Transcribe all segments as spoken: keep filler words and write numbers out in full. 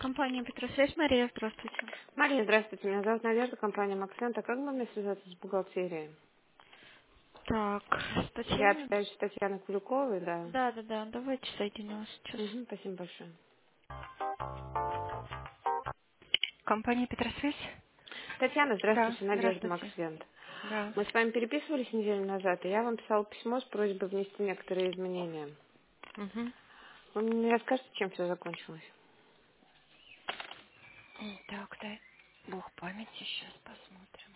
Компания Петросвязь, Мария, здравствуйте. Мария, здравствуйте. Меня зовут Надежда, компания Максента. Как бы мне связаться с бухгалтерией? Так, с Я Татьяной? общаюсь с Татьяной Куликовой, да. Да, да, да, давайте соединю вас сейчас. Угу, спасибо большое. Компания Петросвязь? Татьяна, Да, здравствуйте, Надежда здравствуйте. Максент. Да. Мы с вами переписывались неделю назад, и я вам писала письмо с просьбой внести некоторые изменения. Угу. Вы мне не расскажете, чем все закончилось? Так, дай бог памяти, сейчас посмотрим.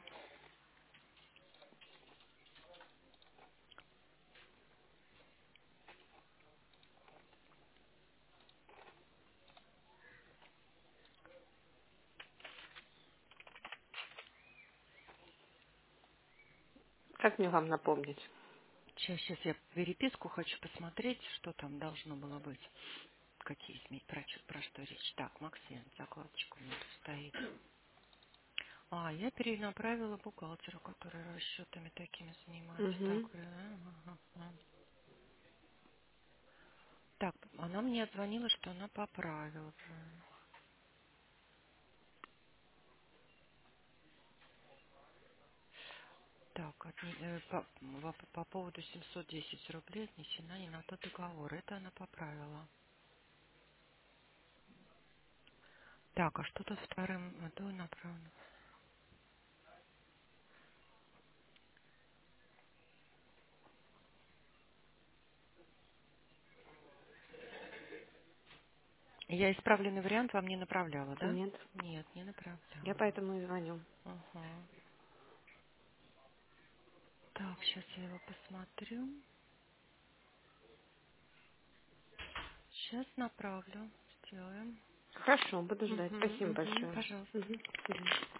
Как мне вам напомнить? Сейчас, сейчас я переписку хочу посмотреть, что там должно было быть. Какие СМИ, про, чё- про что речь. Так, Максим, закладочка у меня тут стоит. А, я перенаправила бухгалтеру, который расчетами такими занимается. Так, Угу. э, ага, ага. Так, она мне отзвонила, что она поправила уже. Так, отне- э, по, во- по поводу семьсот десять рублей отнесена не на тот договор. Это она поправила. Так, а что тут вторым? Это направлено. Я исправленный вариант вам не направляла, да? Нет. Нет, не Я направляла. поэтому и звоню. Ага. Так, сейчас я его посмотрю. Сейчас направлю. Сделаем. Хорошо, буду ждать. Угу, Спасибо угу, большое. пожалуйста. Угу.